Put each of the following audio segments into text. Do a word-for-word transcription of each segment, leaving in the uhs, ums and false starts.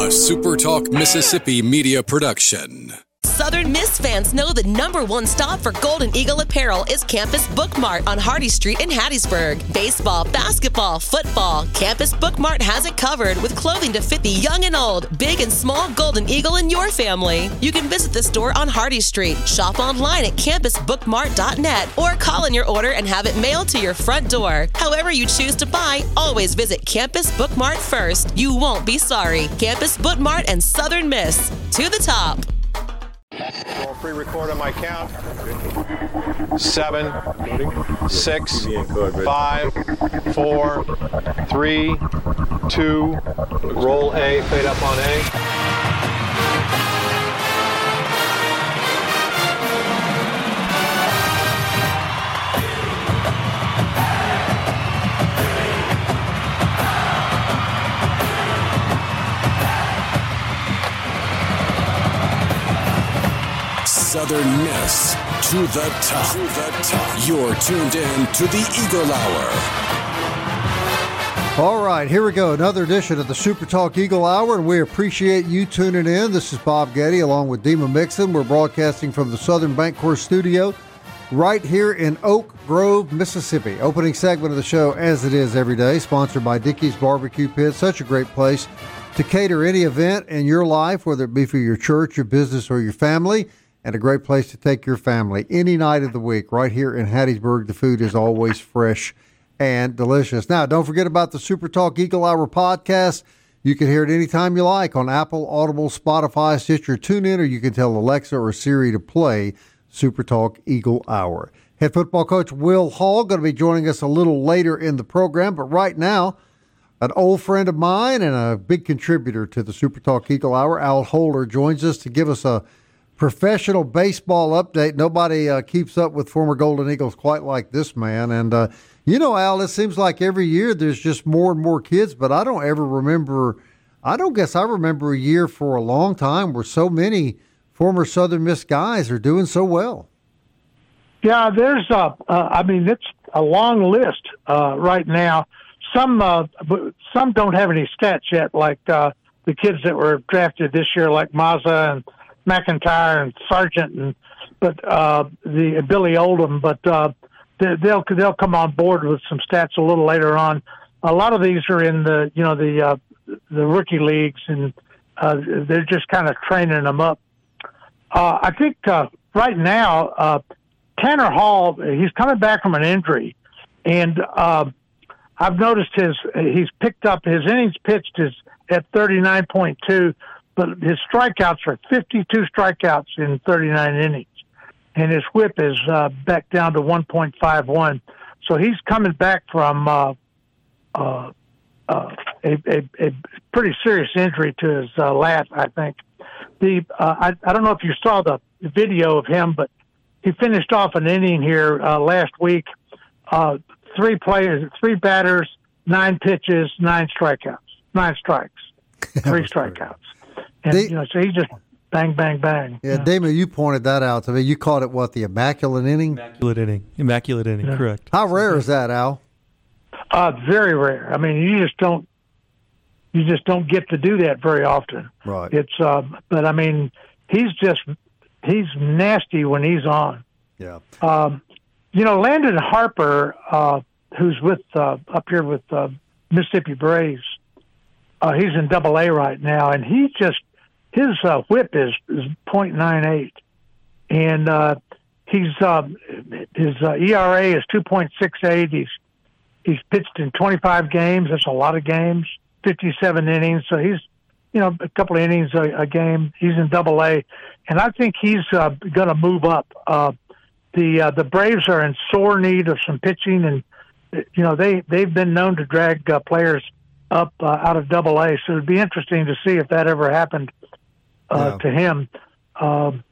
a Super Talk Mississippi media production. Southern Miss fans know the number one stop for Golden Eagle apparel is Campus Book Mart on Hardy Street in Hattiesburg. Baseball, basketball, football, Campus Book Mart has it covered with clothing to fit the young and old, big and small Golden Eagle in your family. You can visit the store on Hardy Street, shop online at campus book mart dot net, or call in your order and have it mailed to your front door. However you choose to buy, always visit Campus Book Mart first. You won't be sorry. Campus Book Mart and Southern Miss. To the top. I'll pre-record on my count. Seven, six, five, four, three, two, roll A, fade up on A. Southern Miss to the top. To the top. You're tuned in to the Eagle Hour. All right, here we go. Another edition of the Super Talk Eagle Hour, and we appreciate you tuning in. This is Bob Getty along with Dima Mixon. We're broadcasting from the Southern Bancorp studio right here in Oak Grove, Mississippi. Opening segment of the show, as it is every day, sponsored by Dickey's Barbecue Pit. Such a great place to cater any event in your life, whether it be for your church, your business, or your family. And a great place to take your family any night of the week. Right here in Hattiesburg, the food is always fresh and delicious. Now, don't forget about the Super Talk Eagle Hour podcast. You can hear it anytime you like on Apple, Audible, Spotify, Stitcher, TuneIn, or you can tell Alexa or Siri to play Super Talk Eagle Hour. Head football coach Will Hall going to be joining us a little later in the program, but right now, an old friend of mine and a big contributor to the Super Talk Eagle Hour, Al Holder, joins us to give us a professional baseball update. Nobody uh, keeps up with former Golden Eagles quite like this man. And, uh, you know, Al, it seems like every year there's just more and more kids, but I don't ever remember, I don't guess I remember a year for a long time where so many former Southern Miss guys are doing so well. Yeah, there's, uh, uh, I mean, it's a long list uh, right now. Some uh, some don't have any stats yet, like uh, the kids that were drafted this year, like Mazza and McIntyre and Sargent, and but uh, the Billy Oldham, but uh, they, they'll they'll come on board with some stats a little later on. A lot of these are in the you know the uh, the rookie leagues, and uh, they're just kind of training them up. Uh, I think uh, right now uh, Tanner Hall, he's coming back from an injury, and uh, I've noticed his he's picked up his innings pitched is at thirty-nine point two. But his strikeouts are fifty-two strikeouts in thirty-nine innings, and his whip is uh, back down to one point five one. So he's coming back from uh, uh, uh, a, a, a pretty serious injury to his uh, lat, I think. The uh, I, I don't know if you saw the video of him, but he finished off an inning here uh, last week. Uh, three players, three batters, nine pitches, nine strikeouts, nine strikes, three strikeouts. And, they, you know, so he just bang, bang, bang. Yeah, Damon, you pointed that out to me. You called it, what, the immaculate inning? Immaculate inning. Immaculate inning, yeah. Correct. How rare is that, Al? Uh, very rare. I mean, you just don't you just don't get to do that very often. Right. It's, uh, but, I mean, he's just, he's nasty when he's on. Yeah. Um, you know, Landon Harper, uh, who's with uh, up here with uh, Mississippi Braves, uh, he's in Double A right now, and he just, his uh, whip is, is point nine eight, and uh, he's uh, his uh, E R A is two point six eight. He's he's pitched in twenty-five games. That's a lot of games. fifty-seven innings. So he's, you know, a couple of innings a, a game. He's in Double A, and I think he's uh, going to move up. Uh, the uh, the Braves are in sore need of some pitching, and you know they they've been known to drag uh, players up uh, out of Double A. So it'd be interesting to see if that ever happened. Uh, yeah. To him, um,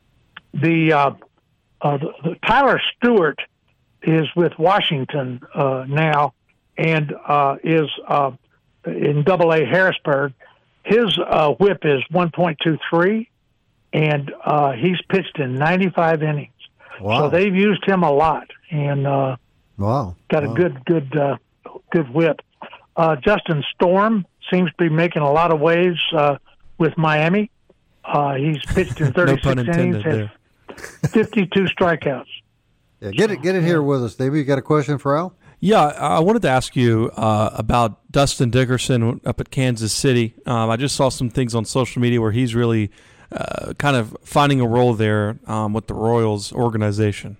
the, uh, uh, the, the Tyler Stewart is with Washington uh, now, and uh, is uh, in Double A Harrisburg. His uh, whip is one point two three, and uh, he's pitched in ninety-five innings. Wow. So they've used him a lot, and uh, wow, got wow. a good, good, uh, good whip. Uh, Justin Storm seems to be making a lot of waves. Uh, with Miami. Uh, he's pitched in thirty-six no pun intended innings, has fifty-two strikeouts. Yeah, get it, get it here with us, David. You got a question for Al? Yeah, I wanted to ask you uh, about Dustin Dickerson up at Kansas City. Um, I just saw some things on social media where he's really uh, kind of finding a role there um, with the Royals organization.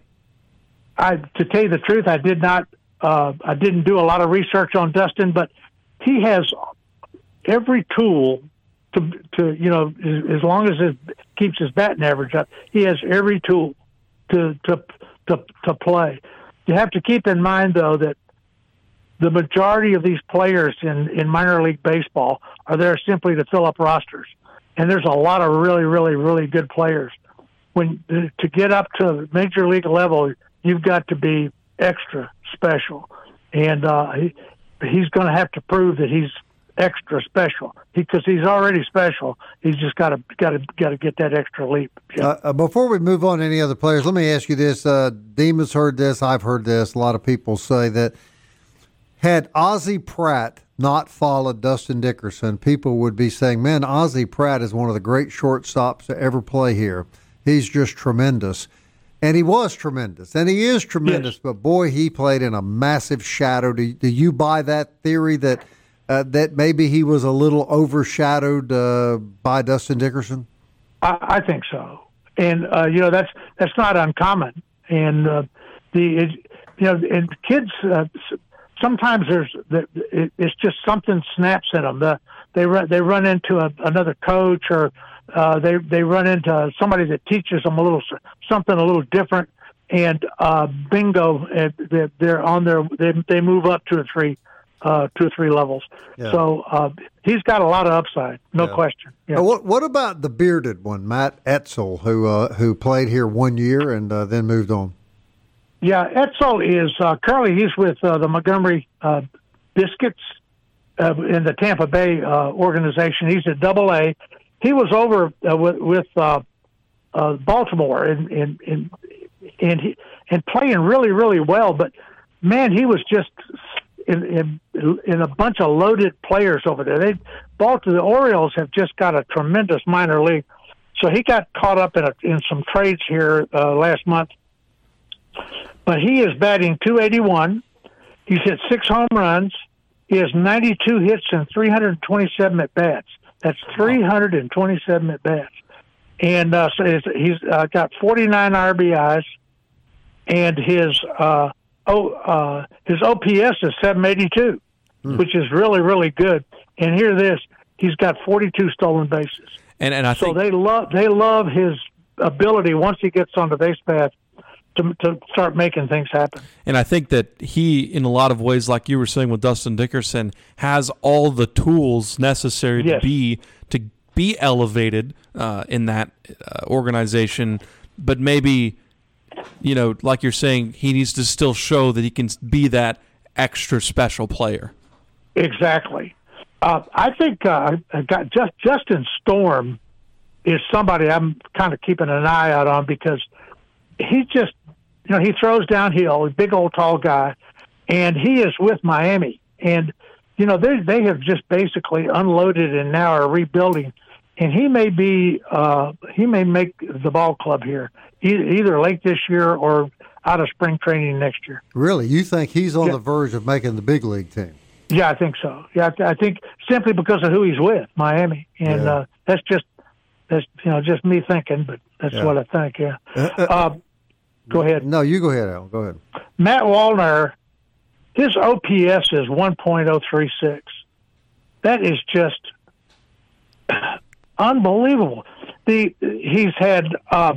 I, to tell you the truth, I did not. Uh, I didn't do a lot of research on Dustin, but he has every tool to, to you know, as, as long as it keeps his batting average up, he has every tool to to to, to play. You have to keep in mind, though, that the majority of these players in, in minor league baseball are there simply to fill up rosters, and there's a lot of really, really, really good players. When to get up to major league level, you've got to be extra special, and uh, he, he's going to have to prove that he's extra special because he's already special. He's just got to got to got to get that extra leap. Yeah. Uh, uh, before we move on to any other players, let me ask you this: uh, Deema's heard this, I've heard this. A lot of people say that had Ozzie Pratt not followed Dustin Dickerson, people would be saying, "Man, Ozzie Pratt is one of the great shortstops to ever play here. He's just tremendous." And he was tremendous, and he is tremendous, yes. But boy, he played in a massive shadow. Do, do you buy that theory that uh, that maybe he was a little overshadowed uh, by Dustin Dickerson? I, I think so, and uh, you know that's that's not uncommon. And uh, the it, you know, and kids uh, sometimes there's it, it's just something snaps in them. The, they run they run into a, another coach or. Uh, they they run into somebody that teaches them a little something a little different, and uh, bingo, they're, they're on their they they move up two or three, uh, two or three levels. Yeah. So uh, he's got a lot of upside, no yeah. question. Yeah. Uh, what what about the bearded one, Matt Etzel, who uh, who played here one year and uh, then moved on? Yeah, Etzel is uh, currently he's with uh, the Montgomery uh, Biscuits uh, in the Tampa Bay uh, organization. He's at Double A. He was over uh, with, with uh, uh, Baltimore and and and and, he, and playing really really well. But man, he was just in, in in a bunch of loaded players over there. They Baltimore the Orioles have just got a tremendous minor league. So he got caught up in a, in some trades here uh, last month. But he is batting two eighty-one. He's hit six home runs. He has ninety-two hits and three hundred twenty-seven at bats. That's three hundred twenty-seven at bats, and uh, so he's uh, got forty-nine R B Is, and his uh, oh uh, his O P S is seven eighty-two, hmm. which is really really good. And hear this, he's got forty-two stolen bases, and and I so think they love they love his ability once he gets on the base path to to start making things happen. And I think that he, in a lot of ways, like you were saying with Dustin Dickerson, has all the tools necessary yes. to be to be elevated uh, in that uh, organization. But maybe, you know, like you're saying, he needs to still show that he can be that extra special player. Exactly. Uh, I think uh, I got just Justin Storm is somebody I'm kind of keeping an eye out on because he just, you know, he throws downhill, a big old tall guy, and he is with Miami. And, you know, they they have just basically unloaded and now are rebuilding. And he may be, uh, he may make the ball club here, either late this year or out of spring training next year. Really? You think he's on yeah. the verge of making the big league team? Yeah, I think so. Yeah, I think simply because of who he's with, Miami. And yeah. uh, that's just, that's, you know, just me thinking, but that's yeah. what I think, yeah. Uh, uh, uh, Go ahead. No, you go ahead, Al. Go ahead. Matt Wallner, his O P S is one point oh three six. That is just unbelievable. The he's had uh,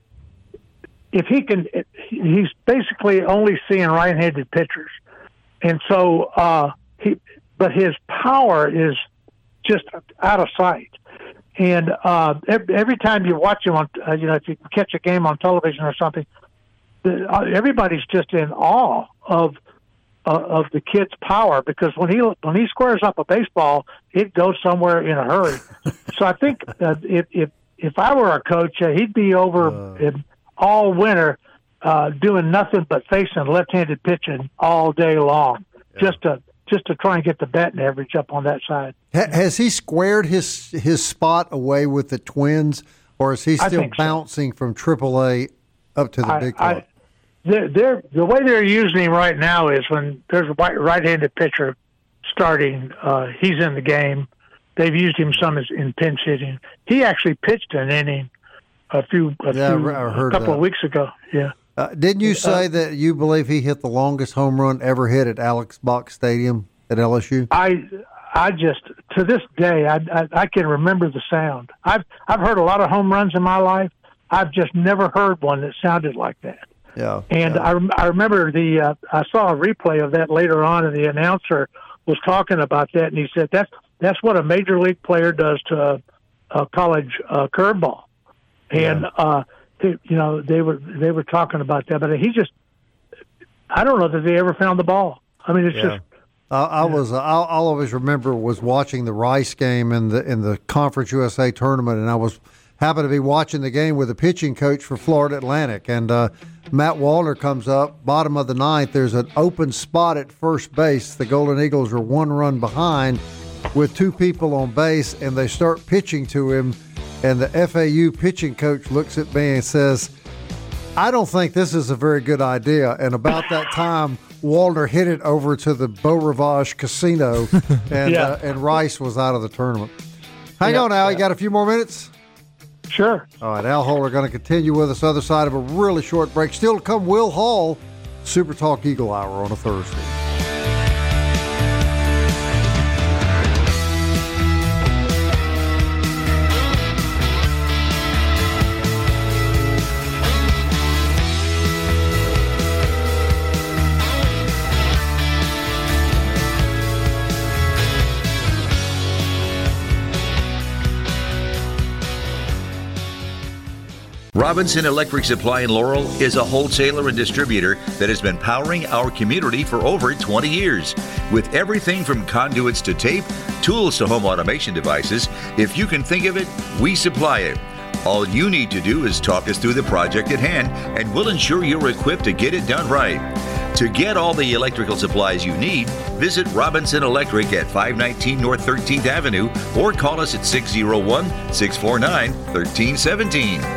if he can, he's basically only seeing right-handed pitchers, and so uh, he. But his power is just out of sight. And uh, every, every time you watch him on, uh, you know, if you catch a game on television or something. Everybody's just in awe of uh, of the kid's power because when he when he squares up a baseball, it goes somewhere in a hurry. So I think uh, if if if I were a coach, uh, he'd be over uh, in, all winter uh, doing nothing but facing left-handed pitching all day long, yeah. just to just to try and get the batting average up on that side. Has he squared his his spot away with the Twins, or is he still bouncing so. from triple A up to the I, big club? I, they're, they're, the way they're using him right now is when there's a right-handed pitcher starting, uh, he's in the game. They've used him some as in pinch hitting. He actually pitched an inning a few, a, yeah, few, I heard a couple that. of weeks ago. Yeah. Uh, didn't you say uh, that you believe he hit the longest home run ever hit at Alex Box Stadium at L S U? I, I just to this day, I, I, I can remember the sound. I've I've heard a lot of home runs in my life. I've just never heard one that sounded like that. Yeah. And yeah. I I remember the uh, I saw a replay of that later on, and the announcer was talking about that, and he said that's that's what a major league player does to a, a college uh, curveball, and. Yeah. Uh, You know, they were they were talking about that, but he just, I don't know that they ever found the ball. I mean, it's yeah. just. I, I yeah. was, I'll, I'll always remember was watching the Rice game in the in the Conference U S A tournament, and I was happened to be watching the game with the pitching coach for Florida Atlantic, and uh, Matt Wallner comes up, bottom of the ninth. There's an open spot at first base. The Golden Eagles are one run behind with two people on base, and they start pitching to him. And the F A U pitching coach looks at me and says, I don't think this is a very good idea. And about that time, Wallner hit it over to the Beau Rivage Casino, and yeah. uh, and Rice was out of the tournament. Hang yeah, on, Al. Yeah. You got a few more minutes? Sure. All right, Al Holder going to continue with us other side of a really short break. Still to come, Will Hall, Super Talk Eagle Hour on a Thursday. Robinson Electric Supply in Laurel is a wholesaler and distributor that has been powering our community for over twenty years. With everything from conduits to tape, tools to home automation devices, if you can think of it, we supply it. All you need to do is talk us through the project at hand, and we'll ensure you're equipped to get it done right. To get all the electrical supplies you need, visit Robinson Electric at five nineteen North thirteenth Avenue or call us at six oh one, six four nine, one three one seven.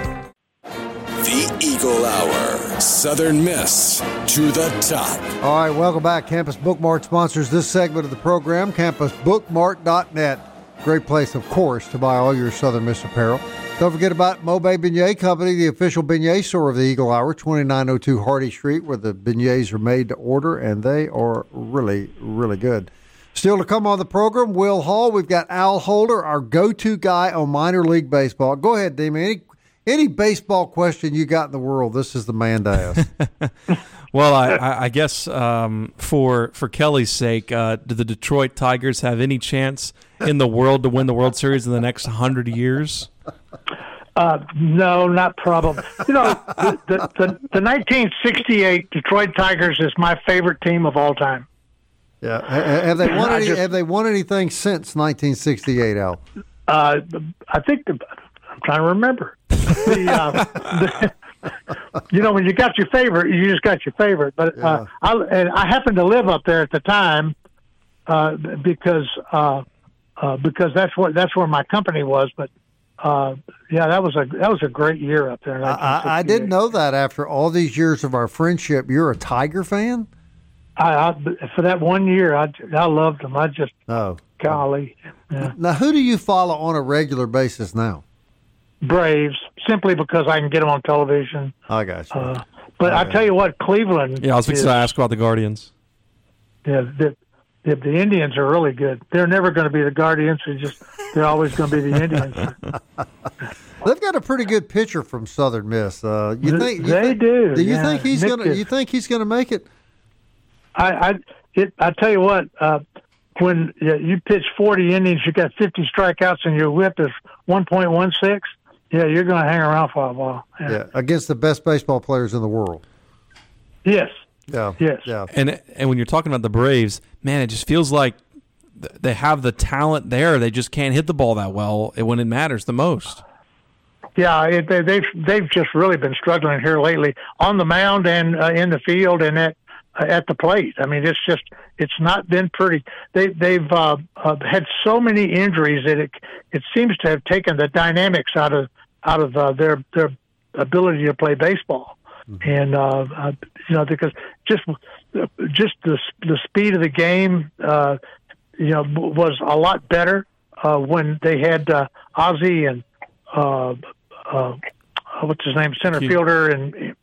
The Eagle Hour, Southern Miss to the top. All right, welcome back. Campus Bookmart sponsors this segment of the program, campus bookmart dot net. Great place, of course, to buy all your Southern Miss apparel. Don't forget about Mobay Beignet Company, the official beignet store of the Eagle Hour, twenty-nine oh two Hardy Street, where the beignets are made to order, and they are really, really good. Still to come on the program, Will Hall. We've got Al Holder, our go-to guy on minor league baseball. Go ahead, Damon. Any, any baseball question you got in the world, this is the man to ask. Well, I, I guess um, for for Kelly's sake, uh, do the Detroit Tigers have any chance in the world to win the World Series in the next hundred years? Uh, no, not probably. You know, the, the, the, the nineteen sixty-eight Detroit Tigers is my favorite team of all time. Yeah, have they won? Any, just, have they won anything since nineteen sixty-eight, Al? Uh, I think the, I'm trying to remember. The, uh, the, you know, when you got your favorite, you just got your favorite. But yeah. uh, I, and I happened to live up there at the time uh, because uh, uh, because that's what that's where my company was. But uh, yeah, that was a that was a great year up there. I, I didn't know that. After all these years of our friendship, you're a Tiger fan. I, I for that one year, I I loved them. I just oh golly. Yeah. Now, who do you follow on a regular basis now? Braves, simply because I can get them on television. I got you. Uh, but I, I tell you what, Cleveland. Yeah, I was going to ask about the Guardians. Yeah, the, the the Indians are really good. They're never going to be the Guardians. They're just they're always going to be the Indians. They've got a pretty good pitcher from Southern Miss. Uh, you think you they think, do? Do you yeah. think he's Nick going to? is, You think he's going to make it? I I it, I tell you what. Uh, when you pitch forty innings, you got fifty strikeouts, and your whip is one point one six. Yeah, you're going to hang around for a while. Yeah. yeah, against the best baseball players in the world. Yes. Yeah. Yes. Yeah. And and when you're talking about the Braves, man, it just feels like they have the talent there. They just can't hit the ball that well when it matters the most. Yeah, it, they, they've they've just really been struggling here lately on the mound and uh, in the field, and that at the plate. I mean, it's just it's not been pretty. They they've uh, uh, had so many injuries that it it seems to have taken the dynamics out of out of uh, their their ability to play baseball. Mm-hmm. And uh, uh, you know, because just just the the speed of the game, uh, you know, was a lot better uh, when they had uh, Ozzie and uh, uh, what's his name, center fielder, and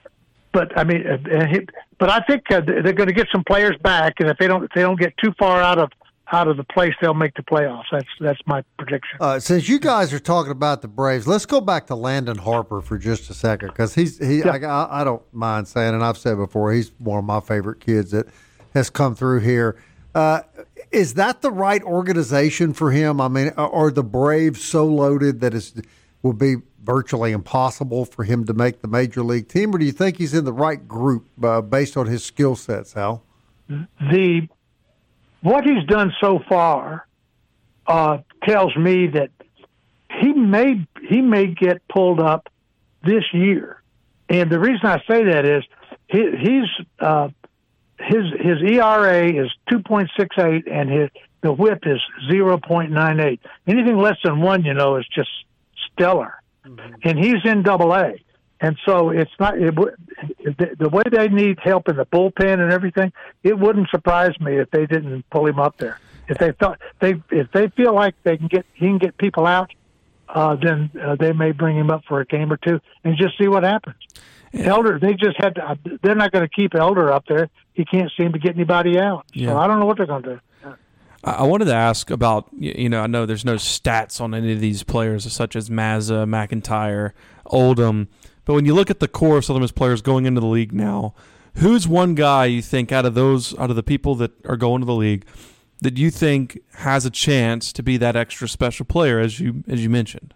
but I mean, uh, he, but I think uh, they're going to get some players back, and if they don't if they don't get too far out of out of the place, they'll make the playoffs. That's that's my prediction. Uh, since you guys are talking about the Braves, let's go back to Landon Harper for just a second, because he's he. Yeah. I, I don't mind saying, and I've said before, he's one of my favorite kids that has come through here. Uh, is that the right organization for him? I mean, are the Braves so loaded that it will be virtually impossible for him to make the major league team, or do you think he's in the right group uh, based on his skill set, Sal? The What he's done so far uh, tells me that he may he may get pulled up this year, and the reason I say that is he, he's uh, his his E R A is two point six eight, and his the WHIP is zero point nine eight. Anything less than one, you know, is just stellar, mm-hmm. and he's in Double A. And so it's not it, the, the way they need help in the bullpen and everything. It wouldn't surprise me if they didn't pull him up there. If they thought they if they feel like they can get he can get people out, uh, then uh, they may bring him up for a game or two and just see what happens. Yeah. Elder, they just had to, they're not going to keep Elder up there. He can't seem to get anybody out. Yeah. So I don't know what they're going to do. I wanted to ask about, you know, I know there's no stats on any of these players, such as Mazza, McIntyre, Oldham, but when you look at the core of Southern Miss players going into the league now, who's one guy you think out of those, out of the people that are going to the league, that you think has a chance to be that extra special player, as you as you mentioned?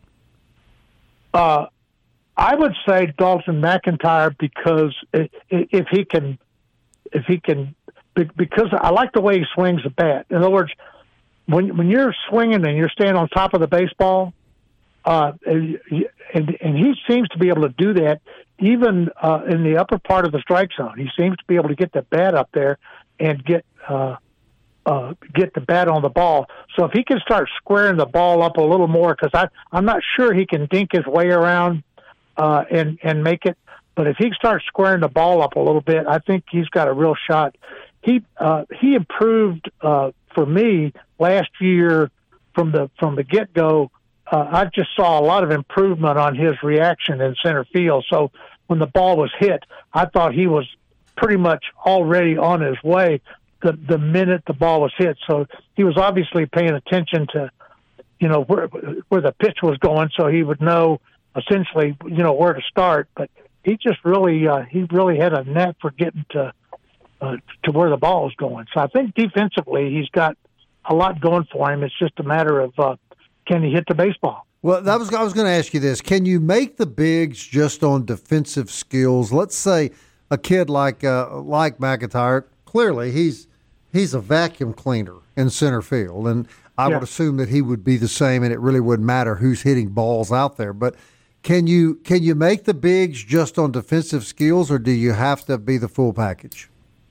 Uh, I would say Dalton McIntyre, because if he can, if he can. Because I like the way he swings the bat. In other words, when when you're swinging and you're staying on top of the baseball, uh, and, and he seems to be able to do that even uh, in the upper part of the strike zone. He seems to be able to get the bat up there and get uh, uh, get the bat on the ball. So if he can start squaring the ball up a little more, because I I'm not sure he can dink his way around uh, and and make it. But if he starts squaring the ball up a little bit, I think he's got a real shot. He uh, he improved uh, for me last year from the from the get go. Uh, I just saw a lot of improvement on his reaction in center field. So when the ball was hit, I thought he was pretty much already on his way the the minute the ball was hit. So he was obviously paying attention to, you know, where where the pitch was going, so he would know essentially, you know, where to start. But he just really uh, he really had a knack for getting to. Uh, to where the ball is going. So I think defensively he's got a lot going for him. It's just a matter of uh, can he hit the baseball? Well, that was I was going to ask you this. Can you make the bigs just on defensive skills? Let's say a kid like uh, like McIntyre, clearly he's he's a vacuum cleaner in center field, and I yeah. would assume that he would be the same, and it really wouldn't matter who's hitting balls out there. But can you can you make the bigs just on defensive skills, or do you have to be the full package?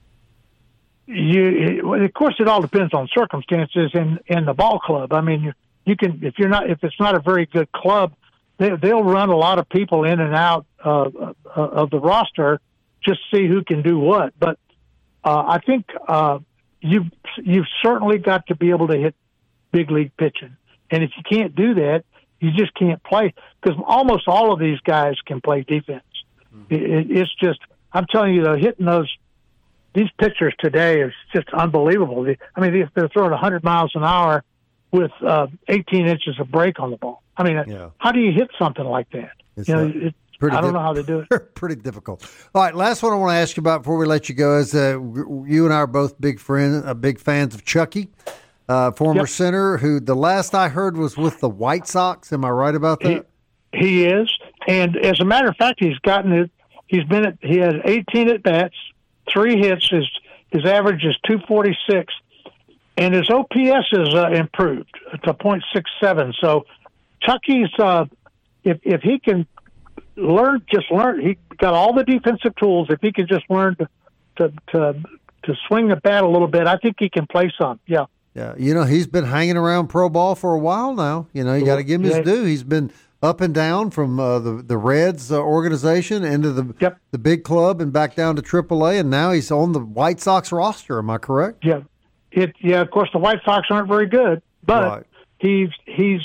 You, of course, it all depends on circumstances in, in the ball club. I mean, you, you can if you're not if it's not a very good club, they, they'll run a lot of people in and out uh, of the roster just see who can do what. But uh, I think uh, you you've certainly got to be able to hit big league pitching, and if you can't do that, you just can't play, because almost all of these guys can play defense. Mm-hmm. It, it's just I'm telling you, though, hitting those. These pitchers today is just unbelievable. I mean, they're throwing one hundred miles an hour with uh, eighteen inches of break on the ball. I mean, yeah. how do you hit something like that? It's you know, it, I don't diff- know how they do it. Pretty difficult. All right, last one I want to ask you about before we let you go is uh, you and I are both big friends, uh, big fans of Chucky, uh, former yep. center, who the last I heard was with the White Sox. Am I right about that? He, he is, and as a matter of fact, he's gotten it. He's been at, he has eighteen at bats. Three hits. His his average is two forty-six, and his O P S is uh, improved to point six seven. So Chucky's uh, if if he can learn, just learn. He got all the defensive tools. If he can just learn to to to to swing the bat a little bit, I think he can play some. Yeah. Yeah, you know, he's been hanging around pro ball for a while now. You know, you got to give him his Yeah. due. He's been up and down from uh, the the Reds uh, organization into the Yep. the big club and back down to triple A, and now he's on the White Sox roster. Am I correct? Yeah. It. Yeah. Of course, the White Sox aren't very good, but Right. he's he's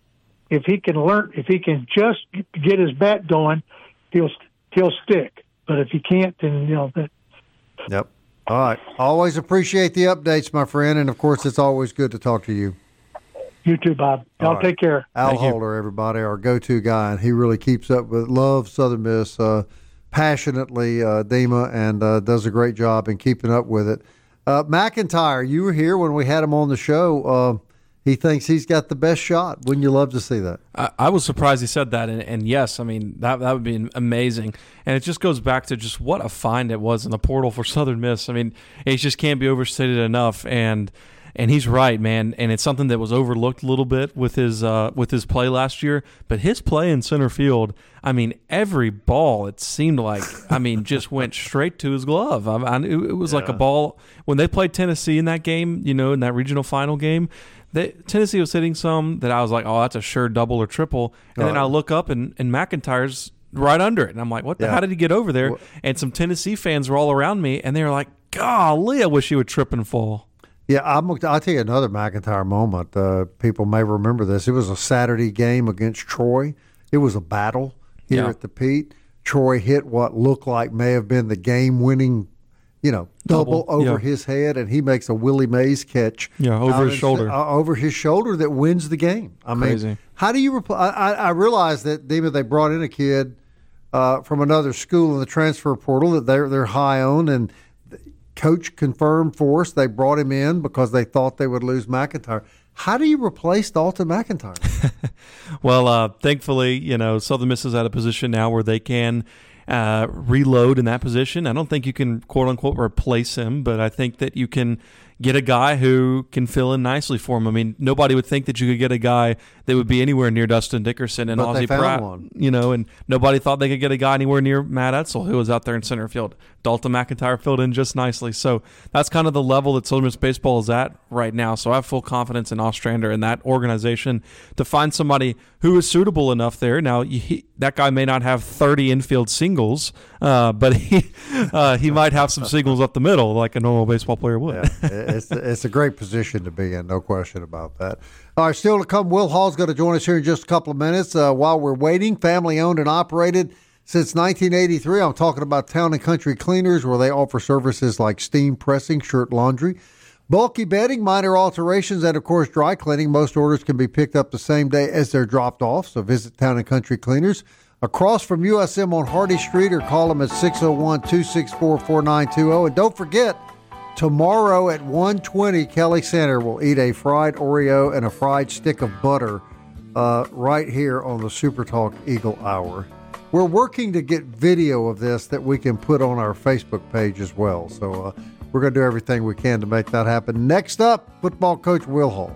if he can learn, if he can just get his bat going, he'll he'll stick. But if he can't, then you know that. Yep. All right. Always appreciate the updates, my friend, and of course, it's always good to talk to you. You too, Bob. Y'all All right. take care. Al Thank you. Holder, everybody, our go-to guy, and he really keeps up with, loves Southern Miss uh, passionately, uh, Dima, and uh, does a great job in keeping up with it. Uh, McIntyre, you were here when we had him on the show. Uh, he thinks he's got the best shot. Wouldn't you love to see that? I, I was surprised he said that, and, and yes, I mean that that would be amazing. And it just goes back to just what a find it was in the portal for Southern Miss. I mean, it just can't be overstated enough. And and he's right, man. And it's something that was overlooked a little bit with his uh, with his play last year. But his play in center field, I mean, every ball it seemed like, I mean, just went straight to his glove. I, I, it was yeah. like a ball when they played Tennessee in that game, you know, in that regional final game. They, Tennessee was hitting some that I was like, oh, that's a sure double or triple. And uh, then I look up and, and McIntyre's right under it. And I'm like, what the, yeah. how did he get over there? Well, and some Tennessee fans were all around me, and they were like, golly, I wish he would trip and fall. Yeah, I'm, I'll tell you another McIntyre moment. Uh, people may remember this. It was a Saturday game against Troy. It was a battle here yeah. at the Pete. Troy hit what looked like may have been the game-winning you know, double, double over yeah. his head, and he makes a Willie Mays catch. Yeah, over his in, shoulder. Uh, over his shoulder that wins the game. I Crazy. mean, how do you reply? I, I realize that, Dima, they brought in a kid uh, from another school in the transfer portal that they're, they're high on, and the coach confirmed for us they brought him in because they thought they would lose McIntyre. How do you replace Dalton McIntyre? well, uh, thankfully, you know, Southern Miss is at a position now where they can – Uh, reload in that position. I don't think you can quote unquote replace him, but I think that you can get a guy who can fill in nicely for him. I mean, nobody would think that you could get a guy that would be anywhere near Dustin Dickerson and but Ozzie Pratt, one. you know, and nobody thought they could get a guy anywhere near Matt Etzel, who was out there in center field. Dalton McIntyre filled in just nicely. So that's kind of the level that Southern Miss baseball is at right now. So I have full confidence in Ostrander and that organization to find somebody who is suitable enough there. Now, he, that guy may not have thirty infield singles, uh, but he uh, he might have some singles up the middle like a normal baseball player would. Yeah, it's, it's a great position to be in, no question about that. All right, still to come, Will Hall's going to join us here in just a couple of minutes. Uh, while we're waiting, family owned and operated since nineteen eighty-three. I'm talking about Town and Country Cleaners, where they offer services like steam pressing, shirt laundry, bulky bedding, minor alterations, and, of course, dry cleaning. Most orders can be picked up the same day as they're dropped off, so visit Town and Country Cleaners across from U S M on Hardy Street, or call them at six oh one, two six four, four nine two oh. And don't forget, tomorrow at one twenty, Kelly Center will eat a fried Oreo and a fried stick of butter uh, right here on the Super Talk Eagle Hour. We're working to get video of this that we can put on our Facebook page as well. So uh, we're going to do everything we can to make that happen. Next up, football coach Will Hall.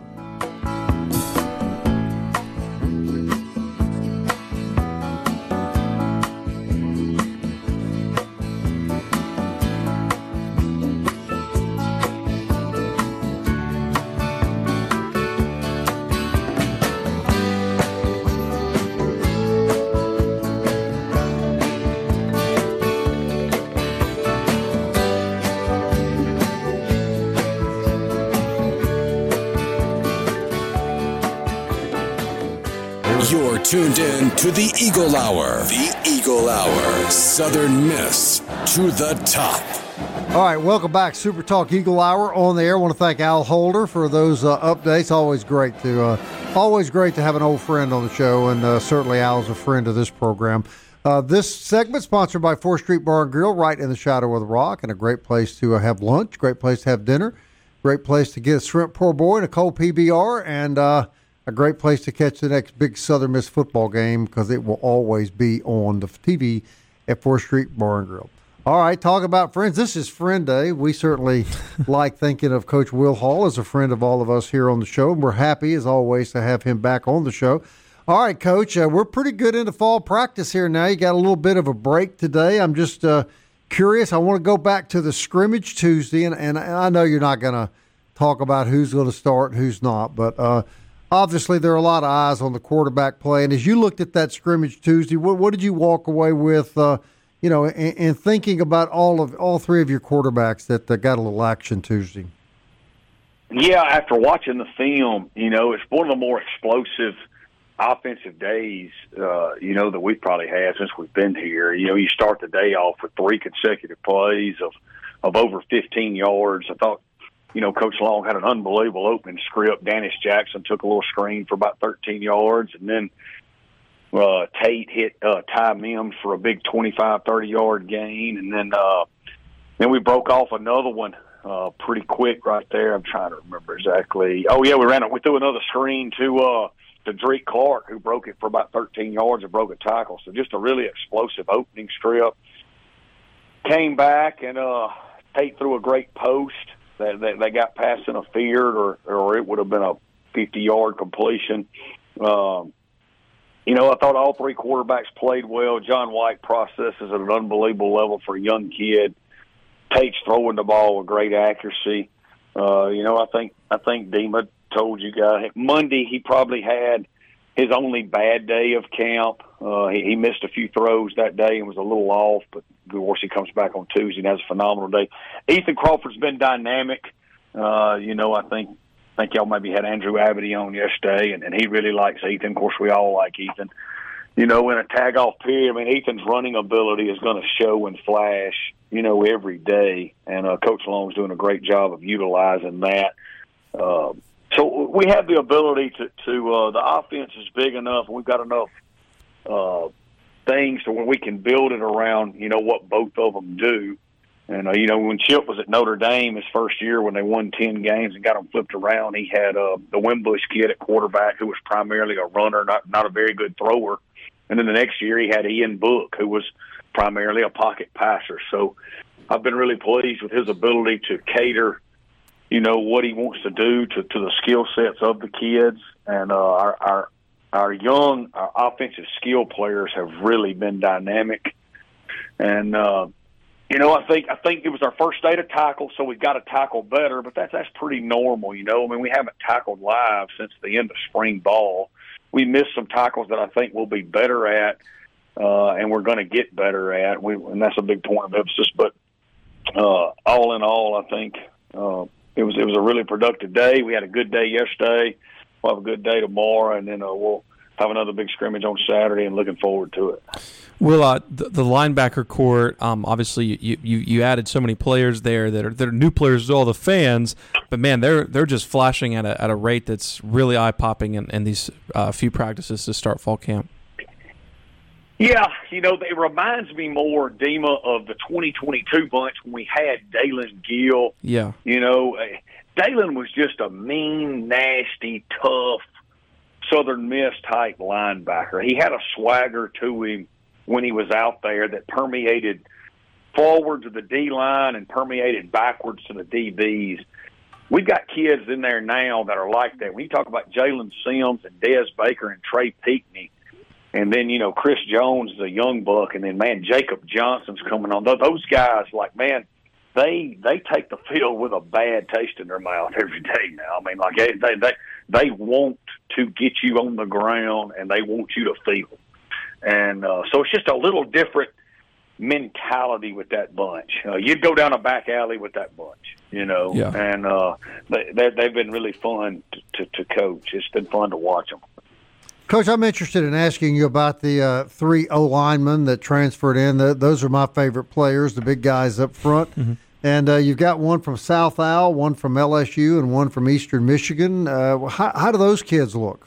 You're tuned in to the Eagle Hour. The Eagle Hour. Southern Miss to the top. All right, welcome back. Super Talk Eagle Hour on the air. I want to thank Al Holder for those uh, updates. Always great to uh, always great to have an old friend on the show, and uh, certainly Al's a friend of this program. Uh, this segment sponsored by fourth Street Bar and Grill, right in the shadow of the rock, and a great place to uh, have lunch, great place to have dinner, great place to get a shrimp poor boy and a cold P B R, and uh, a great place to catch the next big Southern Miss football game, because it will always be on the T V at fourth Street Bar and Grill. All right, talk about friends. This is Friend Day. We certainly like thinking of Coach Will Hall as a friend of all of us here on the show, and we're happy, as always, to have him back on the show. All right, Coach, uh, we're pretty good into fall practice here now. You got a little bit of a break today. I'm just uh, curious, I want to go back to the scrimmage Tuesday, and, and I know you're not going to talk about who's going to start and who's not, but uh, obviously there are a lot of eyes on the quarterback play. And as you looked at that scrimmage Tuesday, what, what did you walk away with, uh, you know, in, in thinking about all of all three of your quarterbacks that, that got a little action Tuesday? Yeah, after watching the film, you know, it's one of the more explosive offensive days, uh, you know, that we've probably had since we've been here. You know, you start the day off with three consecutive plays of, of over fifteen yards. I thought, you know, Coach Long had an unbelievable opening script. Dennis Jackson took a little screen for about thirteen yards, and then uh, Tate hit uh, Ty Mims for a big twenty-five, thirty-yard gain, and then uh, then we broke off another one uh, pretty quick right there. I'm trying to remember exactly. Oh, yeah, we ran it. We threw another screen to uh, – to Drake Clark, who broke it for about thirteen yards and broke a tackle. So just a really explosive opening strip. Came back, and uh, Tate threw a great post that, that they got past interfered, or, or it would have been a fifty-yard completion. Um, you know, I thought all three quarterbacks played well. John White processes at an unbelievable level for a young kid. Tate's throwing the ball with great accuracy. Uh, you know, I think I think Dima told you guys Monday he probably had his only bad day of camp. Uh, he, he missed a few throws that day and was a little off, but of course he comes back on Tuesday and has a phenomenal day. Ethan Crawford's been dynamic. Uh, you know, I think I think y'all maybe had Andrew Abity on yesterday, and, and he really likes Ethan. Of course, we all like Ethan. You know, in a tag-off period, I mean, Ethan's running ability is going to show and flash, you know, every day, and uh, Coach Long's doing a great job of utilizing that. Uh, So we have the ability to, to uh, the offense is big enough, and we've got enough uh, things to where we can build it around, you know, what both of them do. And, uh, you know, when Chip was at Notre Dame his first year when they won ten games and got them flipped around, he had uh, the Wimbush kid at quarterback who was primarily a runner, not, not a very good thrower. And then the next year he had Ian Book, who was primarily a pocket passer. So I've been really pleased with his ability to cater, you know, what he wants to do to, to the skill sets of the kids. And uh, our, our our young our offensive skill players have really been dynamic. And, uh, you know, I think I think it was our first day to tackle, so we've got to tackle better, but that's, that's pretty normal, you know. I mean, we haven't tackled live since the end of spring ball. We missed some tackles that I think we'll be better at, uh, and we're going to get better at, we, and that's a big point of emphasis. But uh, all in all, I think uh, – It was it was a really productive day. We had a good day yesterday. We'll have a good day tomorrow, and then uh, we'll have another big scrimmage on Saturday, and looking forward to it. Will, uh, the, the linebacker court, um, obviously you, you, you added so many players there that are, that are new players to all the fans, but, man, they're they're just flashing at a, at a rate that's really eye-popping in, in these uh, few practices to start fall camp. Yeah, you know, it reminds me more, Dima, of the twenty twenty-two bunch when we had Dalen Gill. Yeah. You know, Dalen was just a mean, nasty, tough Southern Miss type linebacker. He had a swagger to him when he was out there that permeated forward to the D-line and permeated backwards to the D Bs. We've got kids in there now that are like that. When you talk about Jalen Sims and Dez Baker and Trey Pinckney, and then, you know, Chris Jones is a young buck, and then, man, Jacob Johnson's coming on. Those guys, like, man, they they take the field with a bad taste in their mouth every day now. I mean, like, they they they want to get you on the ground, and they want you to feel. And uh, so it's just a little different mentality with that bunch. Uh, you'd go down a back alley with that bunch, you know. Yeah. And uh, they, they've been really fun to, to, to coach. It's been fun to watch them. Coach, I'm interested in asking you about the uh, three O-linemen that transferred in. The, those are my favorite players, the big guys up front. Mm-hmm. And uh, you've got one from South Al, one from L S U, and one from Eastern Michigan. Uh, how, how do those kids look?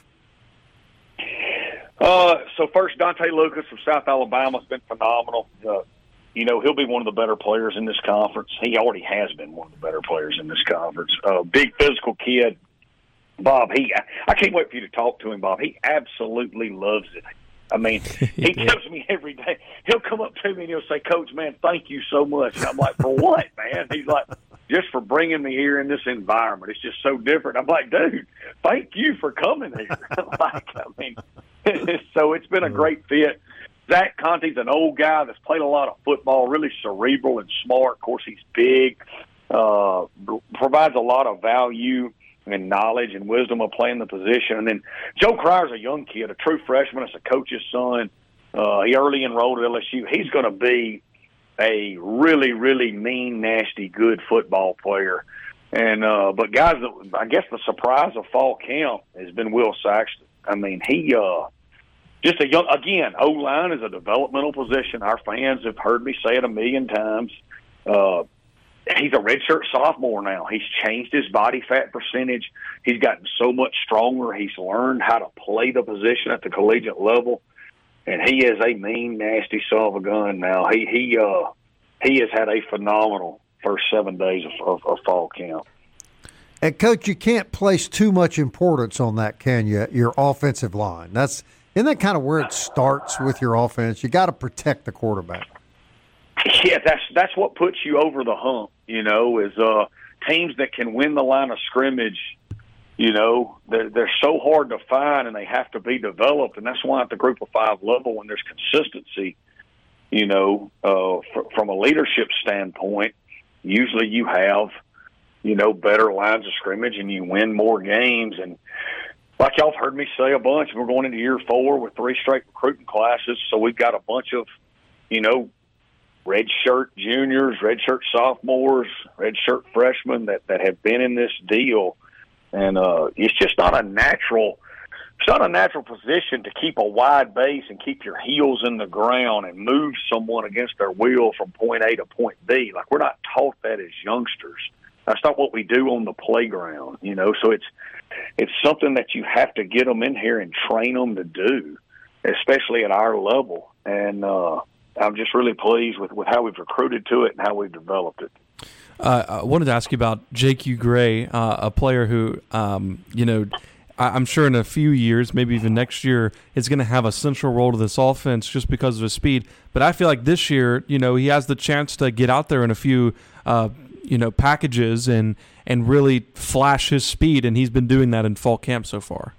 Uh, so first, Dante Lucas from South Alabama has been phenomenal. Uh, you know, he'll be one of the better players in this conference. He already has been one of the better players in this conference. Uh, big physical kid. Bob, he I can't wait for you to talk to him, Bob. He absolutely loves it. I mean, he tells me every day. He'll come up to me and he'll say, Coach, man, thank you so much. And I'm like, for what, man? He's like, just for bringing me here in this environment. It's just so different. I'm like, dude, thank you for coming here. Like, I mean, so it's been a great fit. Zach Conte's an old guy that's played a lot of football, really cerebral and smart. Of course, he's big, uh, provides a lot of value and knowledge and wisdom of playing the position. And then Joe Cryer's a young kid, a true freshman. It's a coach's son. Uh, he early enrolled at L S U. He's going to be a really, really mean, nasty, good football player. And uh, but guys, I guess the surprise of fall camp has been Will Saxton. I mean, he uh, just a young again. O line is a developmental position. Our fans have heard me say it a million times. Uh, he's a redshirt sophomore now. He's changed his body fat percentage. He's gotten so much stronger. He's learned how to play the position at the collegiate level. And he is a mean, nasty son of a gun now. He he uh, he has had a phenomenal first seven days of, of, of fall camp. And, Coach, you can't place too much importance on that, can you, your offensive line? That's Isn't that kind of where it starts with your offense? You got to protect the quarterback. Yeah, that's that's what puts you over the hump, you know, is uh, teams that can win the line of scrimmage. You know, they're, they're so hard to find, and they have to be developed. And that's why at the group of five level, when there's consistency, you know, uh, fr- from a leadership standpoint, usually you have, you know, better lines of scrimmage and you win more games. And like y'all have heard me say a bunch, we're going into year four with three straight recruiting classes. So we've got a bunch of, you know, redshirt juniors, redshirt sophomores, redshirt freshmen that, that have been in this deal. And uh, it's just not a natural it's not a natural position to keep a wide base and keep your heels in the ground and move someone against their will from point A to point B. Like, we're not taught that as youngsters. That's not what we do on the playground, you know. So it's it's something that you have to get them in here and train them to do, especially at our level. And uh, I'm just really pleased with, with how we've recruited to it and how we've developed it. Uh, I wanted to ask you about J Q Gray, uh, a player who, um, you know, I, I'm sure in a few years, maybe even next year, is going to have a central role to this offense just because of his speed. But I feel like this year, you know, he has the chance to get out there in a few, uh, you know, packages and, and really flash his speed, and he's been doing that in fall camp so far.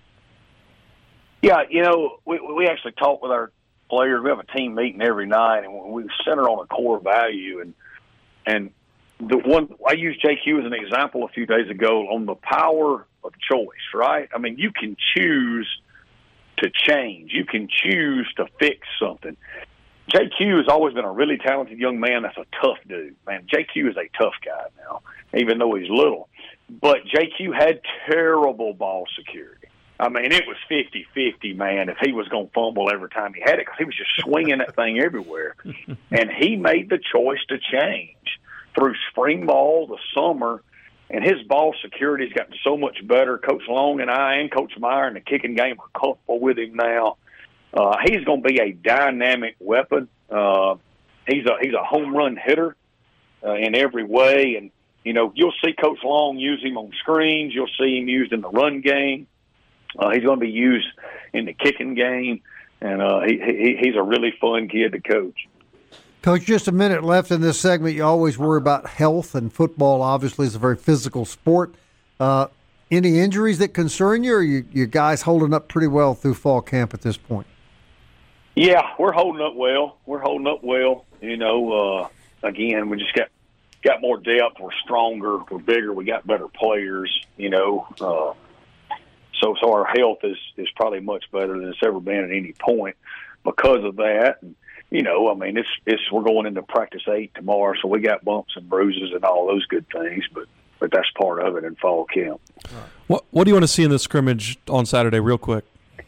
Yeah, you know, we we actually talk with our players. We have a team meeting every night, and we center on a core value. And and the one I used J Q as an example a few days ago on the power of choice, right? I mean, you can choose to change. You can choose to fix something. J Q has always been a really talented young man that's a tough dude. Man, J Q is a tough guy now, even though he's little. But J Q had terrible ball security. I mean, it was fifty-fifty, man, if he was going to fumble every time he had it, because he was just swinging that thing everywhere. And he made the choice to change through spring ball, the summer, and his ball security has gotten so much better. Coach Long and I and Coach Meyer in the kicking game are comfortable with him now. Uh, he's going to be a dynamic weapon. Uh, he's a he's a home run hitter uh, in every way. And, you know, you'll see Coach Long use him on screens. You'll see him used in the run game. Uh, he's going to be used in the kicking game. And uh, he, he he's a really fun kid to coach. Coach, just a minute left in this segment. You always worry about health, and football obviously is a very physical sport. Uh, any injuries that concern you, or are you, you guys holding up pretty well through fall camp at this point? Yeah, we're holding up well. We're holding up well. You know, uh, again, we just got got more depth. We're stronger. We're bigger. We got better players. You know, uh, so so our health is is probably much better than it's ever been at any point because of that. And, you know, I mean, it's it's we're going into practice eight tomorrow, so we got bumps and bruises and all those good things, but but that's part of it in fall camp. What what do you want to see in this scrimmage on Saturday, real quick?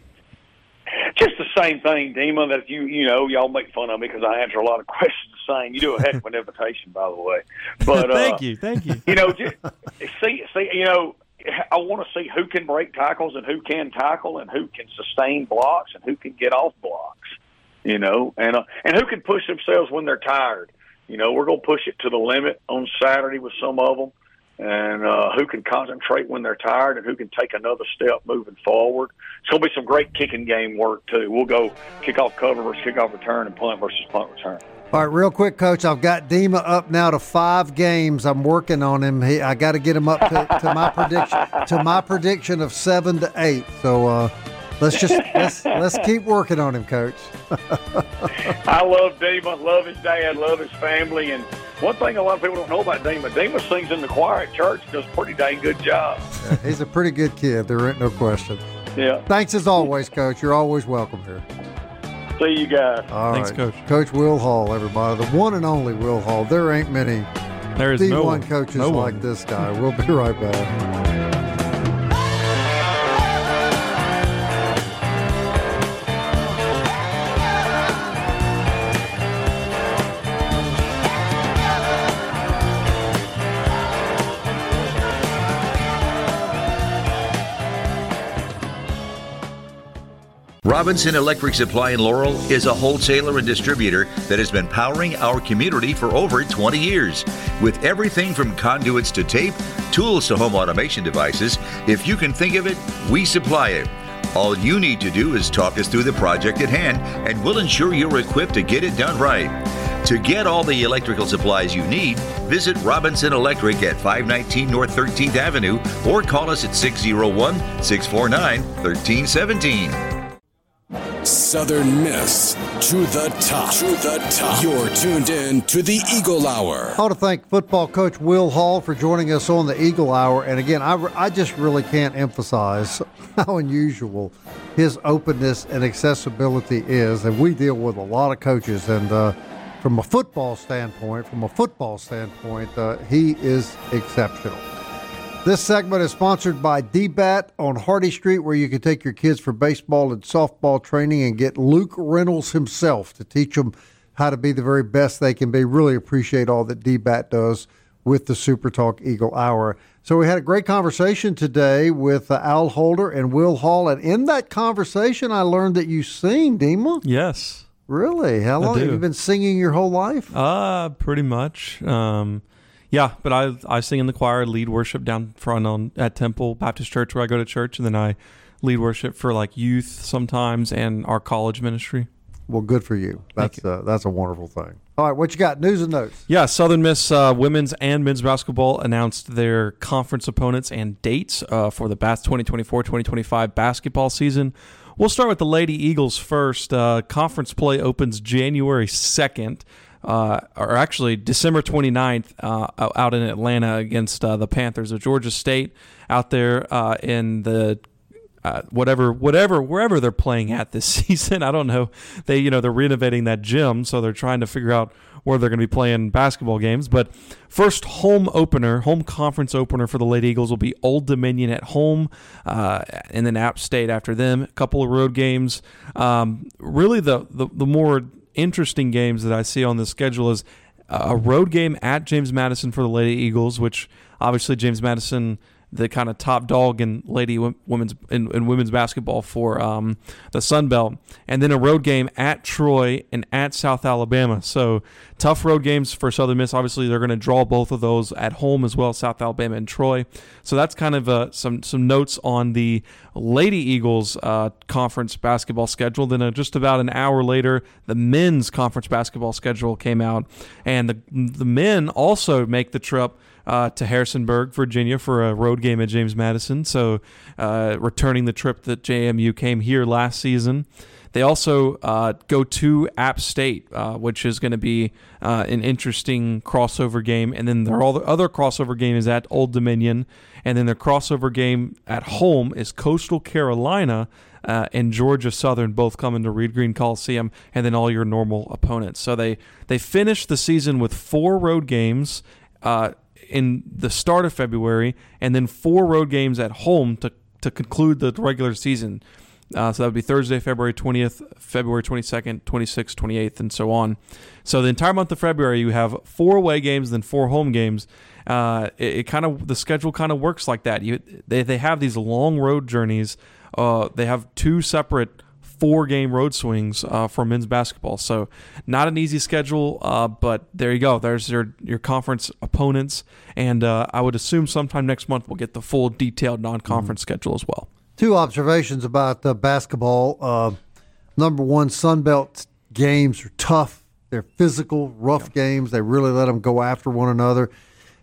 Just the same thing, Dima, that you you know, y'all make fun of me because I answer a lot of questions the same. You do a heck of an invitation, by the way. But thank uh, you, thank you. You know, just see see you know, I want to see who can break tackles and who can tackle and who can sustain blocks and who can get off blocks. You know, and uh, and who can push themselves when they're tired. You know, we're going to push it to the limit on Saturday with some of them, and uh, who can concentrate when they're tired and who can take another step moving forward. It's going to be some great kicking game work, too. We'll go kickoff cover versus kickoff return and punt versus punt return. All right, real quick, Coach, I've got Dima up now to five games. I'm working on him. He, I got to get him up to, to my prediction to my prediction of seven to eight. So, uh, let's just let's let's keep working on him, Coach. I love Dima, love his dad, love his family, and one thing a lot of people don't know about Dima, Dima sings in the choir at church, does a pretty dang good job. Yeah, he's a pretty good kid. There ain't no question. Yeah. Thanks as always, Coach. You're always welcome here. See you guys. All Thanks, right. Coach. Coach Will Hall, everybody. The one and only Will Hall. There ain't many There is D one no one, coaches no like one. this guy. We'll be right back. Robinson Electric Supply in Laurel is a wholesaler and distributor that has been powering our community for over twenty years. With everything from conduits to tape, tools to home automation devices, if you can think of it, we supply it. All you need to do is talk us through the project at hand, and we'll ensure you're equipped to get it done right. To get all the electrical supplies you need, visit Robinson Electric at five nineteen North thirteenth Avenue or call us at six oh one, six four nine, one three one seven. Southern Miss to the top. To the top. You're tuned in to the Eagle Hour. I want to thank football coach Will Hall for joining us on the Eagle Hour. And again, I, I just really can't emphasize how unusual his openness and accessibility is. And we deal with a lot of coaches. And uh, from a football standpoint, from a football standpoint, uh, he is exceptional. This segment is sponsored by D BAT on Hardy Street, where you can take your kids for baseball and softball training and get Luke Reynolds himself to teach them how to be the very best they can be. Really appreciate all that D BAT does with the Super Talk Eagle Hour. So we had a great conversation today with uh, Al Holder and Will Hall, and in that conversation I learned that you sing, Dima. Yes. Really? How long have you been singing your whole life? Uh, pretty much. Um Yeah, but I I sing in the choir, lead worship down front on at Temple Baptist Church where I go to church, and then I lead worship for like youth sometimes and our college ministry. Well, good for you. That's you. Uh, that's a wonderful thing. All right, what you got? News and notes. Yeah, Southern Miss uh, women's and men's basketball announced their conference opponents and dates uh, for the twenty twenty-four twenty twenty-five basketball season. We'll start with the Lady Eagles first. Uh, conference play opens January second. Uh, or actually December twenty-ninth uh, out in Atlanta against uh, the Panthers of Georgia State out there uh, in the uh, whatever whatever wherever they're playing at this season. I don't know. They you know they're renovating that gym, so they're trying to figure out where they're going to be playing basketball games. But first home opener, home conference opener for the Lady Eagles will be Old Dominion at home, uh, and then App State after them. A couple of road games. Um, really, the the, the more interesting games that I see on the schedule is a road game at James Madison for the Lady Eagles, which obviously James Madison, the kind of top dog in lady women's in, in women's basketball for um, the Sun Belt, and then a road game at Troy and at South Alabama. So tough road games for Southern Miss. Obviously, they're going to draw both of those at home as well, South Alabama and Troy. So that's kind of uh, some some notes on the Lady Eagles uh, conference basketball schedule. Then uh, just about an hour later, the men's conference basketball schedule came out, and the the men also make the trip Uh, to Harrisonburg, Virginia, for a road game at James Madison. So uh, returning the trip that J M U came here last season. They also uh, go to App State, uh, which is going to be uh, an interesting crossover game. And then their other crossover game is at Old Dominion. And then their crossover game at home is Coastal Carolina uh, and Georgia Southern, both coming to Reed Green Coliseum, and then all your normal opponents. So they, they finished the season with four road games uh, in the start of February, and then four road games at home to to conclude the regular season. Uh, so that would be Thursday, February twentieth, February twenty-second, twenty-sixth, twenty-eighth, and so on. So the entire month of February, you have four away games, then four home games. Uh, it, it kind of the schedule kind of works like that. You they they have these long road journeys. Uh, they have two separate four-game road swings uh, for men's basketball. So not an easy schedule, uh, but there you go. There's your, your conference opponents, and uh, I would assume sometime next month we'll get the full detailed non-conference mm-hmm. schedule as well. Two observations about uh, basketball. Uh, number one, Sun Belt games are tough. They're physical, rough yeah. games. They really let them go after one another.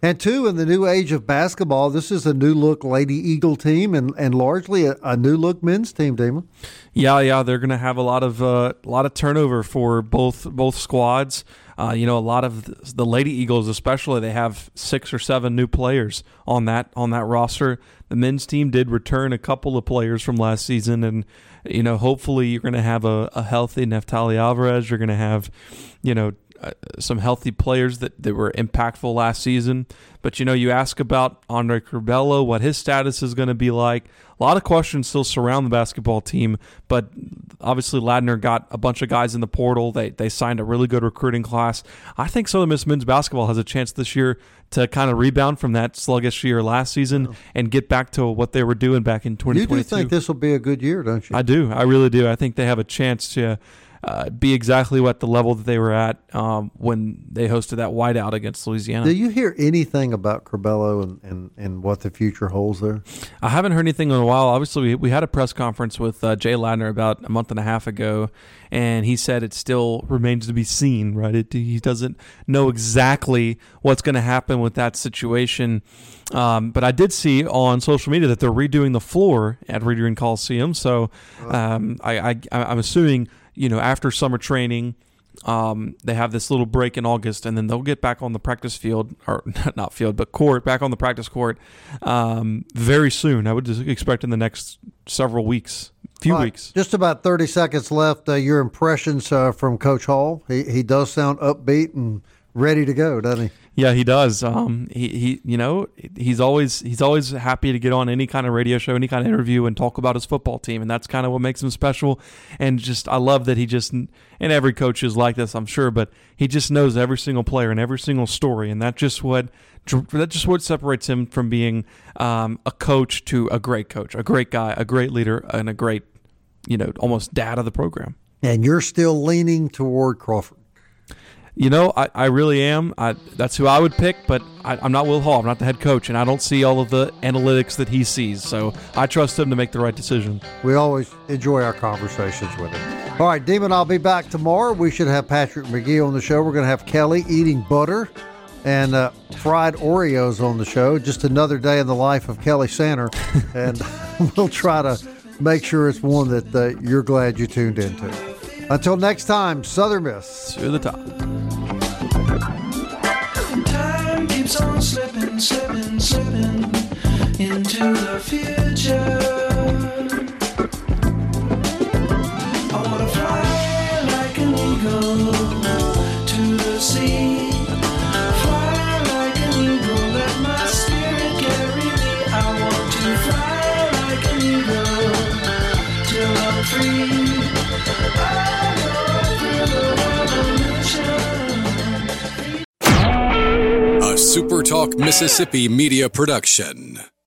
And two, in the new age of basketball, this is a new look Lady Eagle team and, and largely a, a new look men's team, Damon. Yeah, yeah, they're going to have a lot of uh, a lot of turnover for both both squads. Uh, you know, a lot of the Lady Eagles, especially, they have six or seven new players on that on that roster. The men's team did return a couple of players from last season, and you know, hopefully, you're going to have a, a healthy Neftali Alvarez. You're going to have, you know, uh, some healthy players that, that were impactful last season. But, you know, you ask about Andre Curbelo, what his status is going to be like. A lot of questions still surround the basketball team, but obviously Ladner got a bunch of guys in the portal. They they signed a really good recruiting class. I think Southern Miss men's basketball has a chance this year to kind of rebound from that sluggish year last season yeah. and get back to what they were doing back in twenty twenty-two. You do think this will be a good year, don't you? I do. I really do. I think they have a chance to uh, be exactly what the level that they were at um, when they hosted that whiteout against Louisiana. Do you hear anything about Curbelo and, and, and what the future holds there? I haven't heard anything in a while. Obviously, we, we had a press conference with uh, Jay Ladner about a month and a half ago, and he said it still remains to be seen, right? It, he doesn't know exactly what's going to happen with that situation. Um, but I did see on social media that they're redoing the floor at Reed Green Coliseum. So um, I, I, I'm assuming, you know, after summer training, um, they have this little break in August, and then they'll get back on the practice field, or not field, but court, back on the practice court um, very soon. I would just expect in the next several weeks, few right. weeks. Just about thirty seconds left. Uh, your impressions uh, from Coach Hall. He he does sound upbeat and ready to go, doesn't he? Yeah, he does. Um, he, he, you know, he's always he's always happy to get on any kind of radio show, any kind of interview, and talk about his football team, and that's kind of what makes him special. And just, I love that he just, and every coach is like this, I'm sure, but he just knows every single player and every single story, and that's just what that's just what separates him from being um, a coach to a great coach, a great guy, a great leader, and a great, you know, almost dad of the program. And you're still leaning toward Crawford. You know, I, I really am. I, that's who I would pick, but I, I'm not Will Hall. I'm not the head coach, and I don't see all of the analytics that he sees. So I trust him to make the right decision. We always enjoy our conversations with him. All right, Demon, I'll be back tomorrow. We should have Patrick McGee on the show. We're going to have Kelly eating butter and uh, fried Oreos on the show. Just another day in the life of Kelly Sander. And we'll try to make sure it's one that uh, you're glad you tuned into. Until next time, Southern Miss to the top. Time keeps on slipping, slipping, slipping into the future. I wanna fly like an eagle to the sea. Fly like an eagle, let my spirit carry me. I want to fly like an eagle till I'm free. A SuperTalk Mississippi media production.